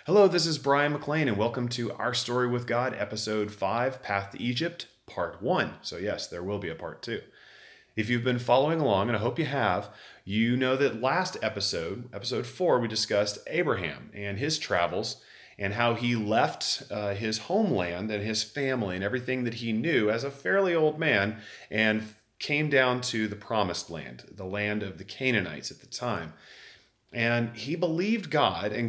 Hello, this is Brian McLean, and welcome to Our Story with God, Episode 5, Path to Egypt, Part 1. So, yes, there will be a Part 2. If you've been following along, and I hope you have, you know that last episode, Episode 4, we discussed Abraham and his travels and how he left his homeland and his family and everything that he knew as a fairly old man and came down to the Promised Land, the land of the Canaanites at the time. And he believed God, and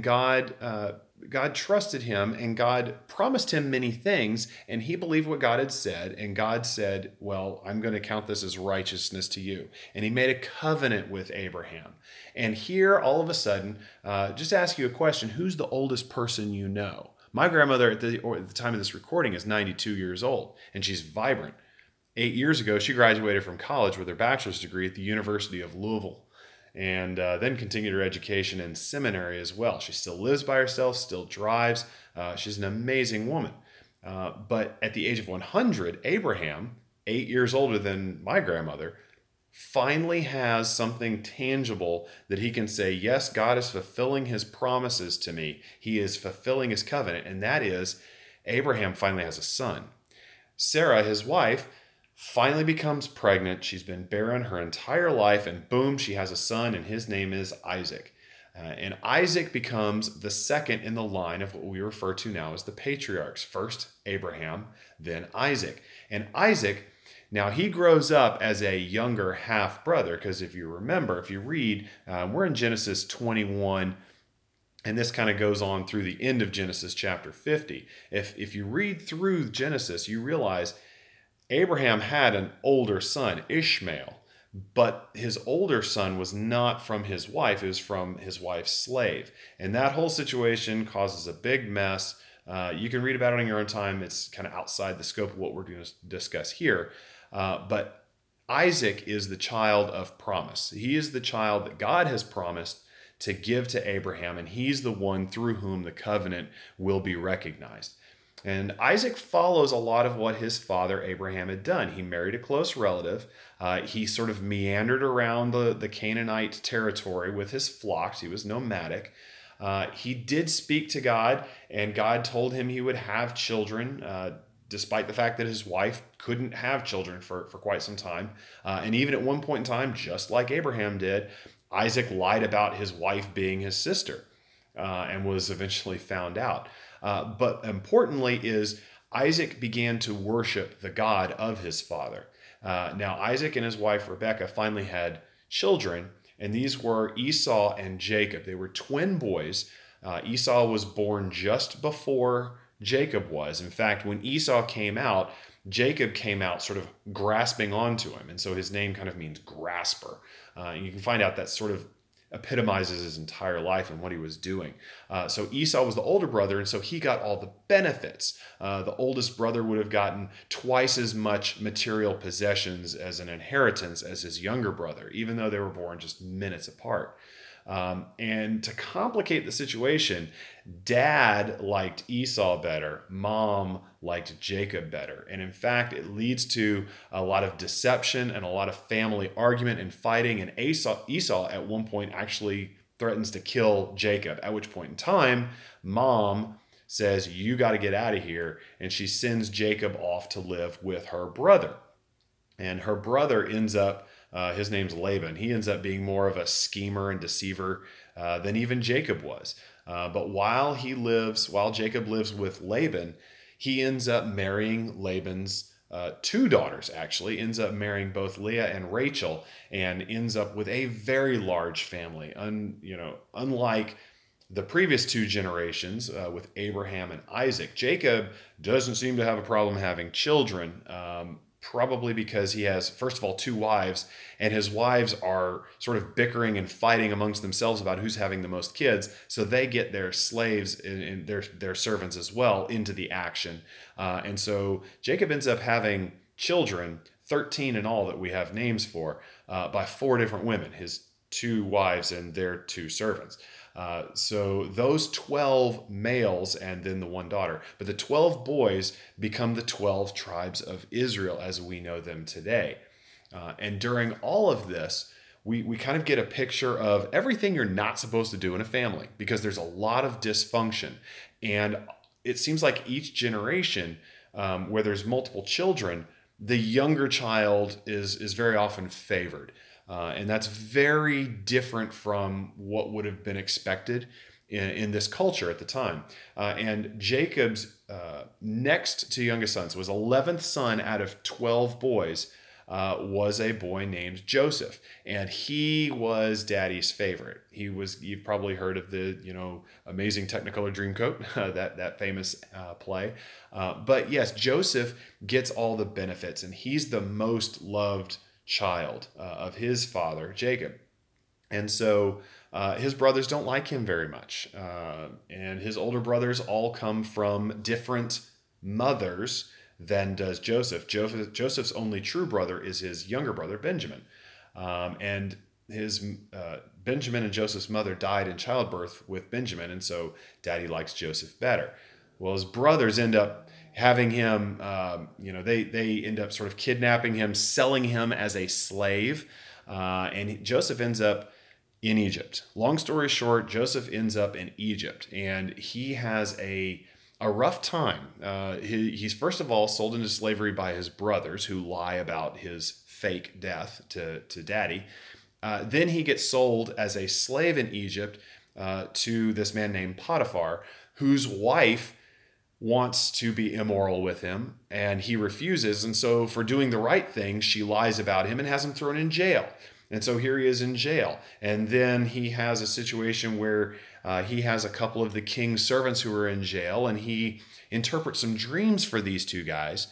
God trusted him, and God promised him many things, and he believed what God had said, and God said, well, I'm going to count this as righteousness to you. And he made a covenant with Abraham. And here, all of a sudden, just ask you a question: who's the oldest person you know? My grandmother at the time of this recording is 92 years old, and she's vibrant. 8 years ago, she graduated from college with her bachelor's degree at the University of Louisville, and then continued her education in seminary as well. She still lives by herself, still drives. She's an amazing woman. But at the age of 100, Abraham, 8 years older than my grandmother, finally has something tangible that he can say, yes, God is fulfilling his promises to me. He is fulfilling his covenant. And that is, Abraham finally has a son. Sarah, his wife, finally becomes pregnant. She's been barren her entire life, and boom, she has a son, and his name is Isaac. And Isaac becomes the second in the line of what we refer to now as the patriarchs. First Abraham, then Isaac. And Isaac, now he grows up as a younger half brother, because if you remember, if you read, we're in Genesis 21. And this kind of goes on through the end of Genesis chapter 50. If you read through Genesis, you realize Abraham had an older son, Ishmael, but his older son was not from his wife, it was from his wife's slave. And that whole situation causes a big mess. You can read about it on your own time. It's kind of outside the scope of what we're going to discuss here. But Isaac is the child of promise. He is the child that God has promised to give to Abraham, and he's the one through whom the covenant will be recognized. And Isaac follows a lot of what his father Abraham had done. He married a close relative. He sort of meandered around the Canaanite territory with his flocks. He was nomadic. He did speak to God, and God told him he would have children, despite the fact that his wife couldn't have children for quite some time. And even at one point in time, just like Abraham did, Isaac lied about his wife being his sister, and was eventually found out. But importantly is Isaac began to worship the God of his father. Now Isaac and his wife Rebekah finally had children, and these were Esau and Jacob. They were twin boys. Esau was born just before Jacob was. In fact, when Esau came out, Jacob came out sort of grasping onto him, and so his name kind of means grasper. You can find out that sort of epitomizes his entire life and what he was doing. So Esau was the older brother, and so he got all the benefits. The oldest brother would have gotten twice as much material possessions as an inheritance as his younger brother, even though they were born just minutes apart. And to complicate the situation, dad liked Esau better, mom liked Jacob better. And in fact, it leads to a lot of deception and a lot of family argument and fighting. And Esau at one point actually threatens to kill Jacob, at which point in time, mom says, you got to get out of here. And she sends Jacob off to live with her brother. And her brother ends up, his name's Laban. He ends up being more of a schemer and deceiver than even Jacob was. But while Jacob lives with Laban, he ends up marrying Laban's two daughters, actually, ends up marrying both Leah and Rachel, and ends up with a very large family. Unlike the previous two generations with Abraham and Isaac, Jacob doesn't seem to have a problem having children. Probably because he has, first of all, two wives, and his wives are sort of bickering and fighting amongst themselves about who's having the most kids. So they get their slaves and their servants as well into the action. And so Jacob ends up having children, 13 in all that we have names for, by four different women, his two wives and their two servants. So those 12 males and then the one daughter. But the 12 boys become the 12 tribes of Israel as we know them today. And during all of this, we kind of get a picture of everything you're not supposed to do in a family, because there's a lot of dysfunction. And it seems like each generation, where there's multiple children, the younger child is very often favored. And that's very different from what would have been expected in this culture at the time. And Jacob's next to youngest son, so his 11th son out of 12 boys, was a boy named Joseph, and he was Daddy's favorite. You've probably heard of the Amazing Technicolor Dreamcoat, that famous play. But yes, Joseph gets all the benefits, and he's the most loved child of his father Jacob. And so his brothers don't like him very much, and his older brothers all come from different mothers than does Joseph. Joseph's only true brother is his younger brother, Benjamin. And his Benjamin and Joseph's mother died in childbirth with Benjamin, and so Daddy likes Joseph better. Well, his brothers end up having him, they end up sort of kidnapping him, selling him as a slave, and Joseph ends up in Egypt. Long story short, Joseph ends up in Egypt, and he has a rough time. He's first of all sold into slavery by his brothers, who lie about his fake death to Daddy. Then he gets sold as a slave in Egypt to this man named Potiphar, whose wife wants to be immoral with him, and he refuses. And so for doing the right thing, she lies about him and has him thrown in jail. And so here he is in jail. And then he has a situation where he has a couple of the king's servants who are in jail, and he interprets some dreams for these two guys.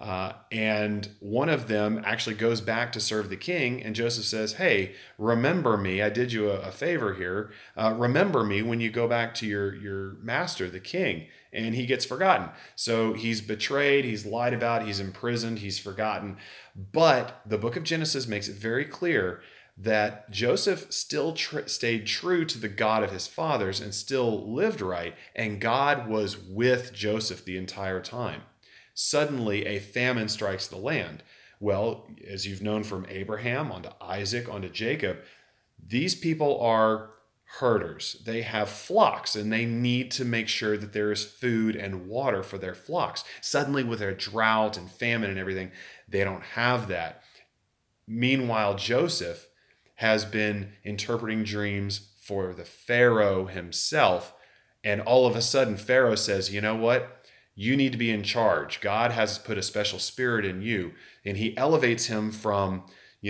And one of them actually goes back to serve the king, and Joseph says, "Hey, remember me. I did you a favor here. Remember me when you go back to your master, the king." And he gets forgotten. So he's betrayed, he's lied about, he's imprisoned, he's forgotten. But the book of Genesis makes it very clear that Joseph still stayed true to the God of his fathers and still lived right, and God was with Joseph the entire time. Suddenly, a famine strikes the land. Well, as you've known from Abraham onto Isaac onto Jacob, these people are herders. They have flocks, and they need to make sure that there is food and water for their flocks. Suddenly, with a drought and famine and everything, they don't have that. Meanwhile, Joseph has been interpreting dreams for the Pharaoh himself, and all of a sudden, Pharaoh says, "You know what? You need to be in charge. God has put a special spirit in you." And he elevates him from,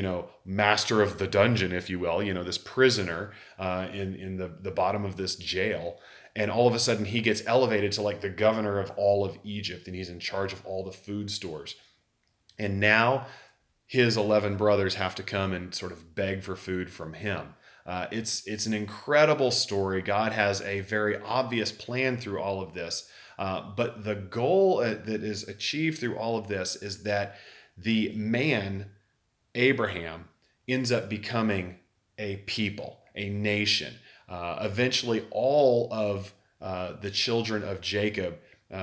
master of the dungeon, if you will, this prisoner in the bottom of this jail. And all of a sudden he gets elevated to like the governor of all of Egypt, and he's in charge of all the food stores. And now his 11 brothers have to come and sort of beg for food from him. It's an incredible story. God has a very obvious plan through all of this. But the goal that is achieved through all of this is that the man, Abraham, ends up becoming a people, a nation. Eventually, all of the children of Jacob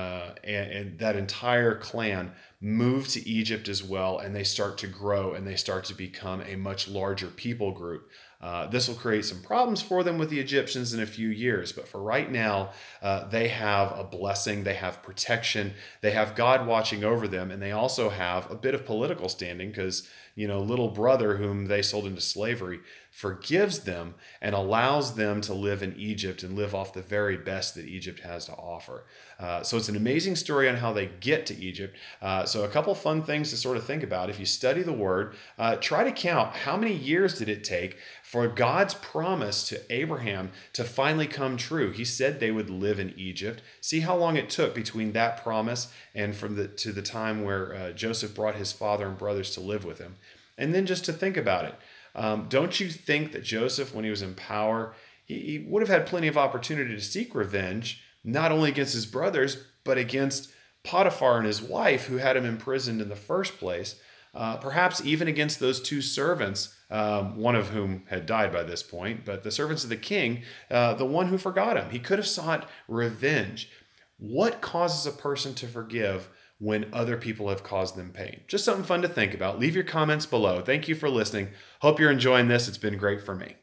and that entire clan move to Egypt as well, and they start to grow and they start to become a much larger people group. This will create some problems for them with the Egyptians in a few years, but for right now, they have a blessing, they have protection, they have God watching over them, and they also have a bit of political standing because, little brother whom they sold into slavery forgives them and allows them to live in Egypt and live off the very best that Egypt has to offer. So it's an amazing story on how they get to Egypt. So a couple fun things to sort of think about. If you study the word, try to count how many years did it take for God's promise to Abraham to finally come true. He said they would live in Egypt. See how long it took between that promise and to the time where Joseph brought his father and brothers to live with him. And then just to think about it. Don't you think that Joseph, when he was in power, he would have had plenty of opportunity to seek revenge, not only against his brothers, but against Potiphar and his wife, who had him imprisoned in the first place, perhaps even against those two servants, one of whom had died by this point, but the servants of the king, the one who forgot him. He could have sought revenge. What causes a person to forgive when other people have caused them pain? Just something fun to think about. Leave your comments below. Thank you for listening. Hope you're enjoying this. It's been great for me.